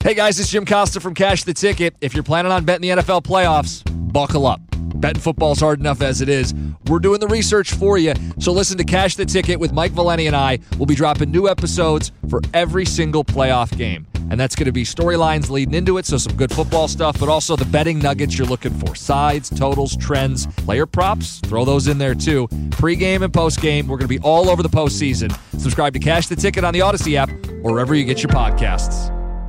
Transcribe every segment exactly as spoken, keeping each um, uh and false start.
Hey guys, it's Jim Costa from Cash the Ticket. If you're planning on betting the N F L playoffs, buckle up. Betting football's hard enough as it is. We're doing the research for you. So listen to Cash the Ticket with Mike Valeni and I. We'll be dropping new episodes for every single playoff game. And that's going to be storylines leading into it, so some good football stuff, but also the betting nuggets you're looking for. Sides, totals, trends, player props, throw those in there too. Pre-game and post-game, we're going to be all over the postseason. Subscribe to Cash the Ticket on the Odyssey app or wherever you get your podcasts.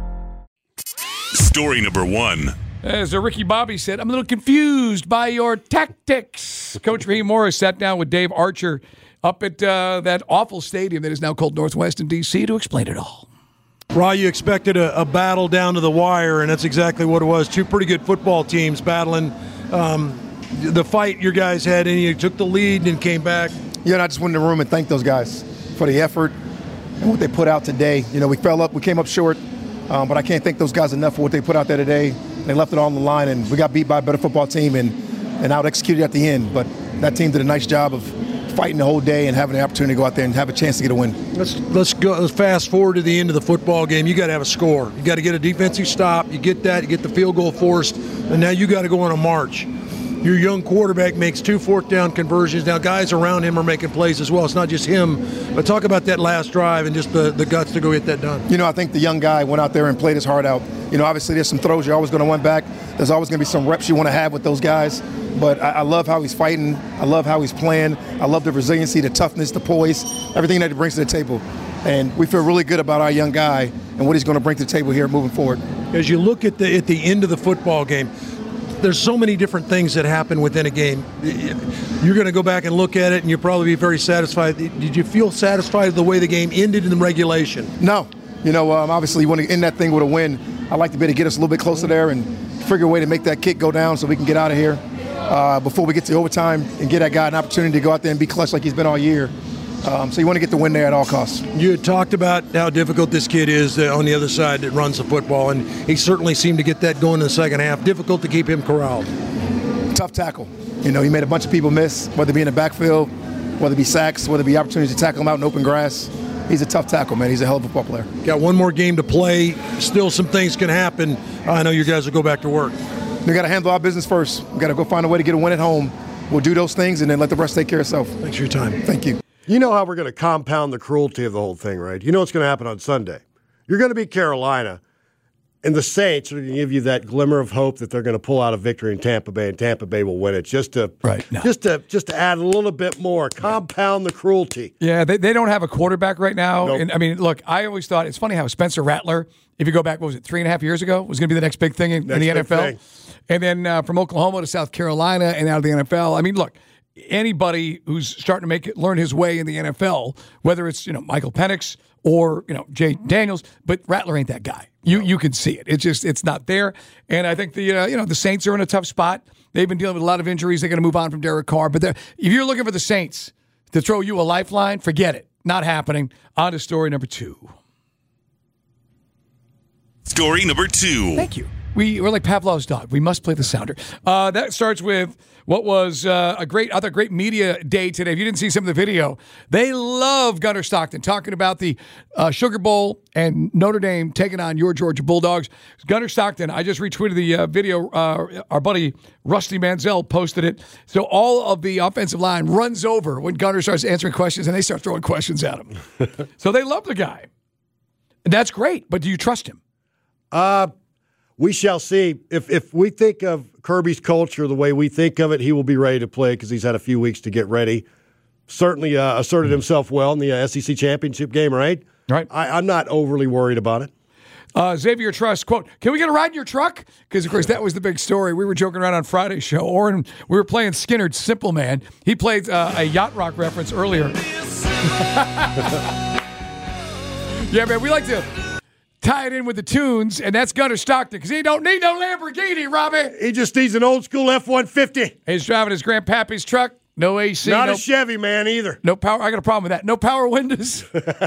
Story number one. As Ricky Bobby said, I'm a little confused by your tactics. Coach Raheem Morris sat down with Dave Archer up at uh, that awful stadium that is now called Northwest in D C to explain it all. Raw, you expected a, a battle down to the wire, and that's exactly what it was. Two pretty good football teams battling. Um, the fight your guys had, and you took the lead and came back. Yeah, and I just went in the room and thanked those guys for the effort and what they put out today. You know, we fell up, we came up short, um, but I can't thank those guys enough for what they put out there today. They left it all on the line, and we got beat by a better football team and, and out-executed at the end. But that team did a nice job of fighting the whole day and having the opportunity to go out there and have a chance to get a win. Let's let's go. Let's fast forward to the end of the football game. You got to have a score. You got to get a defensive stop. You get that. You get the field goal forced, and now you got to go on a march. Your young quarterback makes two fourth down conversions. Now guys around him are making plays as well. It's not just him. But talk about that last drive and just the, the guts to go get that done. You know, I think the young guy went out there and played his heart out. You know, obviously there's some throws you're always going to run back. There's always going to be some reps you want to have with those guys. But I, I love how he's fighting. I love how he's playing. I love the resiliency, the toughness, the poise, everything that he brings to the table. And we feel really good about our young guy and what he's going to bring to the table here moving forward. As you look at the at the end of the football game, there's so many different things that happen within a game. You're going to go back and look at it, and you'll probably be very satisfied. Did you feel satisfied with the way the game ended in the regulation? No. You know, um, obviously you want to end that thing with a win. I'd like to be able to get us a little bit closer there and figure a way to make that kick go down so we can get out of here uh, before we get to overtime and get that guy an opportunity to go out there and be clutch like he's been all year. Um, so you want to get the win there at all costs. You had talked about how difficult this kid is uh, on the other side that runs the football, and he certainly seemed to get that going in the second half. Difficult to keep him corralled. Tough tackle. You know, he made a bunch of people miss, whether it be in the backfield, whether it be sacks, whether it be opportunities to tackle him out in open grass. He's a tough tackle, man. He's a hell of a football player. Got one more game to play. Still some things can happen. I know you guys will go back to work. We got to handle our business first. We got to go find a way to get a win at home. We'll do those things and then let the rest take care of itself. Thanks for your time. Thank you. You know how we're going to compound the cruelty of the whole thing, right? You know what's going to happen on Sunday. You're going to beat Carolina, and the Saints are going to give you that glimmer of hope that they're going to pull out a victory in Tampa Bay, and Tampa Bay will win it. Just to, right, no. just to, just to add a little bit more, compound the cruelty. Yeah, they, they don't have a quarterback right now. Nope. And I mean, look, I always thought it's funny how Spencer Rattler, if you go back, what was it, three and a half years ago, was going to be the next big thing in, in the N F L. Thing. And then uh, from Oklahoma to South Carolina and out of the N F L. I mean, look. Anybody who's starting to make it, learn his way in the N F L, whether it's you know Michael Penix or you know Jay Daniels, but Rattler ain't that guy. You you can see it. It's just it's not there. And I think the uh, you know the Saints are in a tough spot. They've been dealing with a lot of injuries. They're going to move on from Derek Carr. But if you're looking for the Saints to throw you a lifeline, forget it. Not happening. On to story number two. Story number two. Thank you. We, we're like Pavlov's dog. We must play the sounder. Uh, that starts with what was uh, a great other great media day today. If you didn't see some of the video, they love Gunnar Stockton talking about the uh, Sugar Bowl and Notre Dame taking on your Georgia Bulldogs. Gunnar Stockton, I just retweeted the uh, video. Uh, our buddy Rusty Manziel posted it. So all of the offensive line runs over when Gunnar starts answering questions, and they start throwing questions at him. So they love the guy. And that's great, but do you trust him? Uh, we shall see. If if we think of Kirby's culture the way we think of it, he will be ready to play because he's had a few weeks to get ready. Certainly uh, asserted himself well in the uh, S E C championship game, right? Right. I, I'm not overly worried about it. Uh, Xavier Truss, quote, can we get a ride in your truck? Because, of course, that was the big story. We were joking around on Friday's show. Oren, we were playing Skinner's Simple Man. He played uh, a yacht rock reference earlier. Yeah, man, we like to tie it in with the tunes, and that's Gunnar Stockton, because he don't need no Lamborghini, Robbie. He just needs an old school F one fifty. He's driving his grandpappy's truck, No A C. Not no, a Chevy man either. No power. I got a problem with that. No power windows.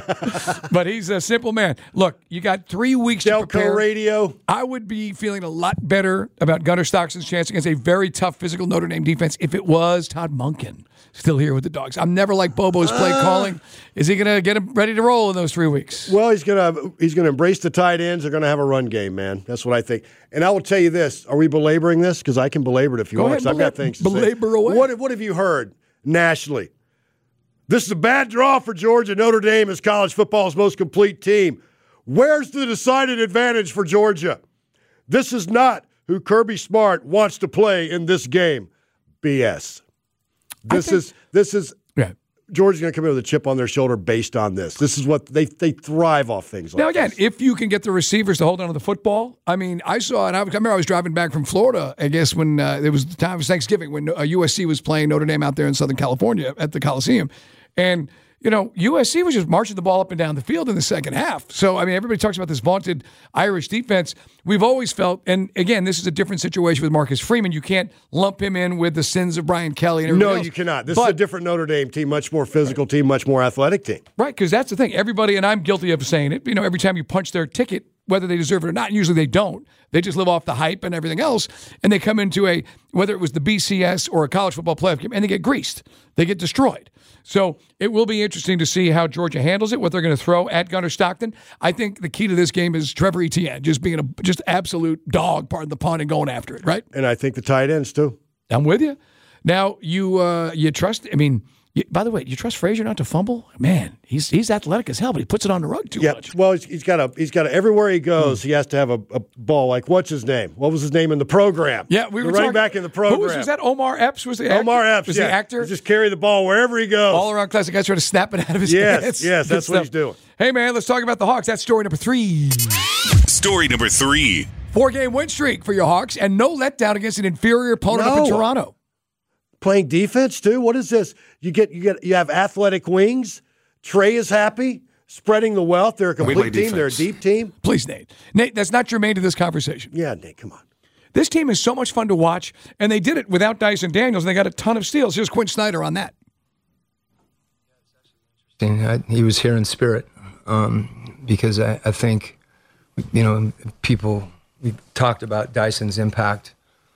But he's a simple man. Look, you got three weeks to prepare. Delco radio. I would be feeling a lot better about Gunnar Stockton's chance against a very tough physical Notre Dame defense if it was Todd Monken still here with the Dogs. I'm never like Bobo's play calling. Is he going to get him ready to roll in those three weeks? Well, he's gonna he's gonna embrace the tight ends. They're gonna have a run game, man. That's what I think. And I will tell you this: are we belaboring this? Because I can belabor it if you Go want. ahead, 'Cause I've got belab- things to belabor say. away. What What have you heard nationally? This is a bad draw for Georgia. Notre Dame is college football's most complete team. Where's the decided advantage for Georgia? This is not who Kirby Smart wants to play in this game. B S. This think- is this is. Yeah. Georgia's going to come in with a chip on their shoulder based on this. This is what they they thrive off things like Now, again, this. if you can get the receivers to hold on to the football, I mean, I saw, and I, I remember I was driving back from Florida, I guess, when uh, it was the time of Thanksgiving, when uh, U S C was playing Notre Dame out there in Southern California at the Coliseum. And, you know, U S C was just marching the ball up and down the field in the second half. So, I mean, everybody talks about this vaunted Irish defense. We've always felt, and again, this is a different situation with Marcus Freeman. You can't lump him in with the sins of Brian Kelly and everybody No, else. you cannot. This But- is a different Notre Dame team, much more physical team, much more athletic team. Right, because that's the thing. Everybody, and I'm guilty of saying it, you know, every time you punch their ticket, whether they deserve it or not, usually they don't. They just live off the hype and everything else, and they come into a, whether it was the B C S or a college football playoff game, and they get greased. They get destroyed. So it will be interesting to see how Georgia handles it, what they're going to throw at Gunnar Stockton. I think the key to this game is Trevor Etienne, just being a just absolute dog, pardon the pun, and going after it, right? And I think the tight ends, too. I'm with you. Now, you uh, you trust, I mean, you, by the way, you trust Frazier not to fumble? Man, he's he's athletic as hell, but he puts it on the rug too Yeah, much. well, he's, he's got a he's got a, everywhere he goes, he has to have a, a ball. Like, what's his name? What was his name in the program? Yeah, we the were running talking, back in the program. Who was, was that? Omar Epps was the Omar actor? Epps. was yeah. the actor. He just carry the ball wherever he goes. All around classic guys trying to snap it out of his Yes, hands. yes, Good that's what stuff. he's doing. Hey man, let's talk about the Hawks. That's story number three. Story number three. Four game win streak for your Hawks, and no letdown against an inferior opponent up in No. Toronto. Playing defense too. What is this? You get you get you have athletic wings. Trey is happy, spreading the wealth. They're a play complete team. They're a defense. deep team. Please, Nate. Nate, that's not germane to this conversation. Yeah, Nate, come on. This team is so much fun to watch, and they did it without Dyson Daniels, and they got a ton of steals. Here's Quinn Snyder on that. I, he was here in spirit um, because I, I think, you know, people, we talked about Dyson's impact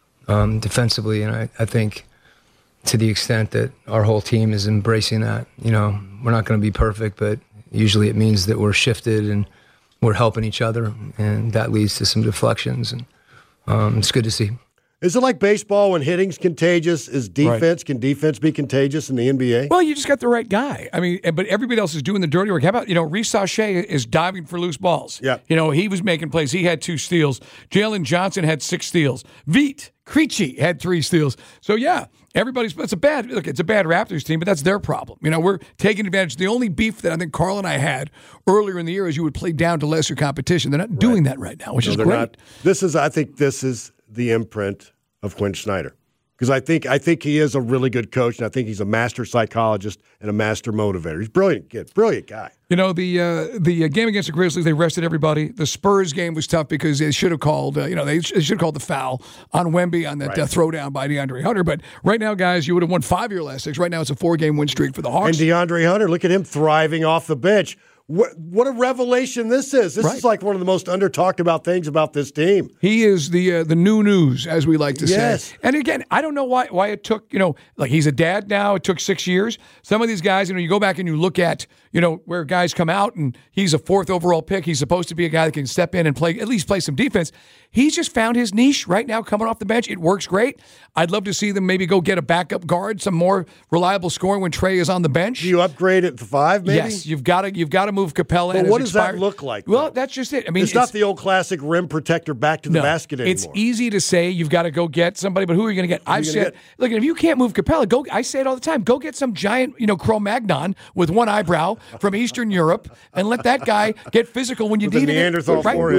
um, defensively, and I, I think to the extent that our whole team is embracing that, you know, we're not going to be perfect, but usually it means that we're shifted and we're helping each other, and that leads to some deflections, and um, it's good to see. Is it like baseball when hitting's contagious? Is defense, can defense be contagious in the N B A? Well, you just got the right guy. I mean, but everybody else is doing the dirty work. How about, you know, Reece Sachet is diving for loose balls. Yeah. You know, he was making plays. He had two steals. Jalen Johnson had six steals. Veet Krejci had three steals. So, yeah, everybody's – it's a bad – look, it's a bad Raptors team, but that's their problem. You know, we're taking advantage. The only beef that I think Carl and I had earlier in the year is you would play down to lesser competition. They're not doing that right now, which No, is they're great. not. This is – I think this is the imprint of Quinn Snyder. Because I think I think he is a really good coach, and I think he's a master psychologist and a master motivator. He's a brilliant kid, brilliant guy. You know, the uh, the uh, game against the Grizzlies, they rested everybody. The Spurs game was tough because they should have called, uh, you know, they, sh- they should have called the foul on Wemby on that Right. uh, throwdown by DeAndre Hunter. But right now, guys, you would have won five of your last six. Right now, it's a four-game win streak for the Hawks. And DeAndre Hunter, look at him thriving off the bench. What, what a revelation this is. This Right. is like one of the most under-talked about things about this team. He is the uh, the new news, as we like to Yes. say. And again, I don't know why why it took, you know, like he's a dad now. It took six years. Some of these guys, you know, you go back and you look at, you know, where guys come out and he's a fourth overall pick. He's supposed to be a guy that can step in and play, at least play some defense. He's just found his niche right now coming off the bench. It works great. I'd love to see them maybe go get a backup guard, some more reliable scoring when Trey is on the bench. Do you upgrade it to five, maybe? Yes, you've got to you've got to move Capella. But and what his does that expired- look like, Well, though? that's just it. I mean, It's, not the old classic rim protector back to the no, basket anymore. It's easy to say you've got to go get somebody, but who are you going to get? I've you said, gonna get? look, if you can't move Capella, go. I say it all the time. Go get some giant, you know, Cro-Magnon with one eyebrow from Eastern Europe, and let that guy get physical when you With a need it. Neanderthal Right? forehead.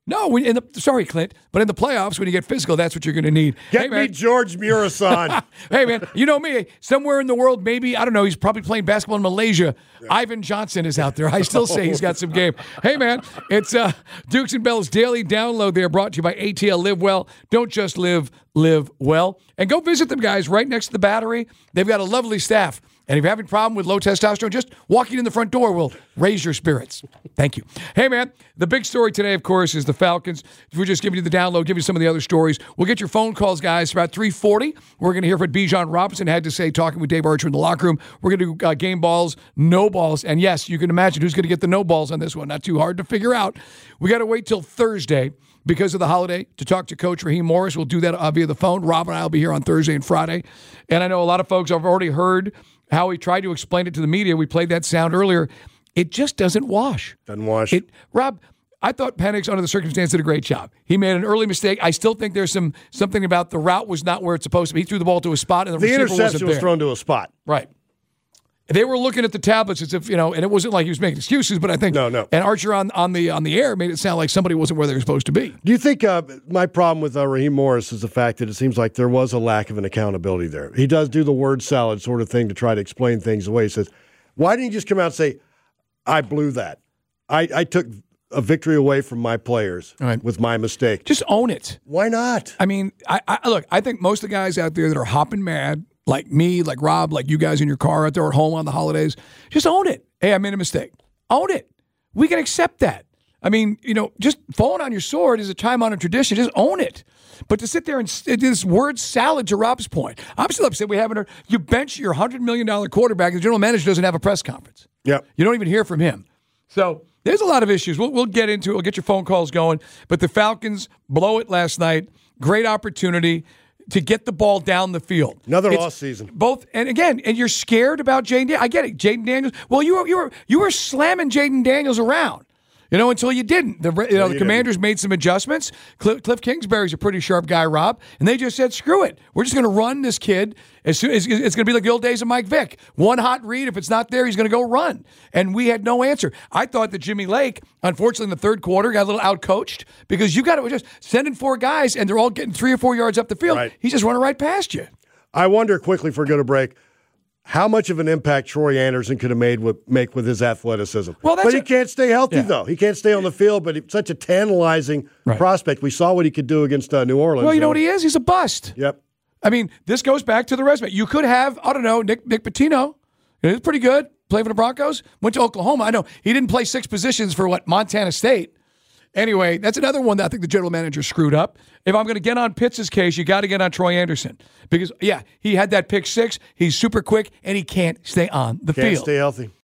No, when in the sorry, Clint, but in the playoffs, when you get physical, that's what you're going to need. Get hey, me man. George Murasan. Hey, man, you know me. Somewhere in the world, maybe, I don't know, he's probably playing basketball in Malaysia. Yeah. Ivan Johnson is out there. I still say he's got some game. Hey, man, it's uh, Dukes and Bell's Daily Download there, brought to you by A T L Live Well. Don't just live, live well. And go visit them, guys, right next to the Battery. They've got a lovely staff. And if you're having a problem with low testosterone, just walking in the front door will raise your spirits. Thank you. Hey, man, the big story today, of course, is the Falcons. We're just giving you the download, give you some of the other stories. We'll get your phone calls, guys, about three forty. We're going to hear what Bijan Robinson had to say talking with Dave Archer in the locker room. We're going to do uh, game balls, no balls. And, yes, you can imagine who's going to get the no balls on this one. Not too hard to figure out. We got to wait till Thursday because of the holiday to talk to Coach Raheem Morris. We'll do that uh, via the phone. Rob and I will be here on Thursday and Friday. And I know a lot of folks have already heard how he tried to explain it to the media. We played that sound earlier. It just doesn't wash. Doesn't wash. It, Rob, I thought Penix, under the circumstance, did a great job. He made an early mistake. I still think there's some something about the route was not where it's supposed to be. He threw the ball to a spot, and the, the receiver interception wasn't was there. thrown to a spot. Right. They were looking at the tablets as if, you know, and it wasn't like he was making excuses, but I think no, no. And Archer on, on the on the air made it sound like somebody wasn't where they were supposed to be. Do you think uh, my problem with uh, Raheem Morris is the fact that it seems like there was a lack of an accountability there? He does do the word salad sort of thing to try to explain things away. He says, why didn't you just come out and say, I blew that. I, I took a victory away from my players right. with my mistake. Just own it. Why not? I mean, I, I look, I think most of the guys out there that are hopping mad, like me, like Rob, like you guys in your car out there at home on the holidays, just own it. Hey, I made a mistake. Own it. We can accept that. I mean, you know, just falling on your sword is a time-honored tradition. Just own it. But to sit there and do this word salad, to Rob's point, I'm still upset we haven't heard. You bench your one hundred million dollars quarterback, and the general manager doesn't have a press conference. Yep. You don't even hear from him. So there's a lot of issues. We'll, we'll get into it. We'll get your phone calls going. But the Falcons blow it last night. Great opportunity to get the ball down the field. Another it's lost season. Both, and again, and you're scared about Jaden Daniels. I get it, Jaden Daniels. Well, you were you were you were slamming Jaden Daniels around, you know, until you didn't. The you know no, the Commanders didn't. Made some adjustments. Cliff, Cliff Kingsbury's a pretty sharp guy, Rob, and they just said, "Screw it, we're just going to run this kid. As soon as it's going to be like the old days of Mike Vick. One hot read, if it's not there, he's going to go run." And we had no answer. I thought that Jimmy Lake, unfortunately, in the third quarter, got a little outcoached because you got to just send in four guys and they're all getting three or four yards up the field. Right. He's just running right past you. I wonder quickly, if we're going to break, how much of an impact Troy Anderson could have made with make with his athleticism. Well, that's but he a, can't stay healthy, yeah. though. He can't stay on the field, but he's such a tantalizing right. prospect. We saw what he could do against uh, New Orleans. Well, you know though. what he is? He's a bust. Yep. I mean, this goes back to the resume. You could have, I don't know, Nick Nick Pitino. He's pretty good. Played for the Broncos. Went to Oklahoma. I know he didn't play six positions for, what, Montana State. Anyway, that's another one that I think the general manager screwed up. If I'm going to get on Pitts' case, you got to get on Troy Anderson. Because, yeah, he had that pick six. He's super quick, and he can't stay on the can't field. Stay healthy.